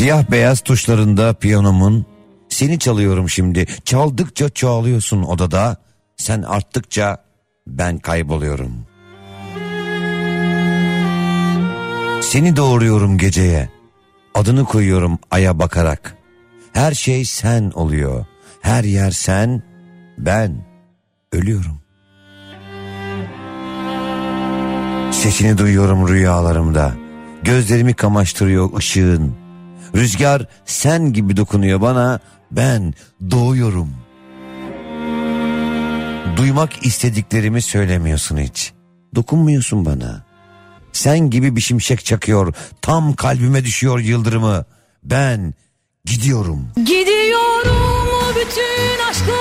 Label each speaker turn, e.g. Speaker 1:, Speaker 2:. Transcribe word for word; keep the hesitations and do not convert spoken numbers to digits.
Speaker 1: Siyah beyaz tuşlarında piyanomun, seni çalıyorum şimdi. Çaldıkça çoğalıyorsun odada, sen arttıkça ben kayboluyorum. Seni doğuruyorum geceye, adını koyuyorum aya bakarak. Her şey sen oluyor, her yer sen, ben ölüyorum. Sesini duyuyorum rüyalarımda, gözlerimi kamaştırıyor ışığın. Rüzgar sen gibi dokunuyor bana, ben doğuyorum. Duymak istediklerimi söylemiyorsun hiç, dokunmuyorsun bana. Sen gibi bir şimşek çakıyor, tam kalbime düşüyor yıldırımı. Ben gidiyorum.
Speaker 2: Gidiyorum bütün aşkı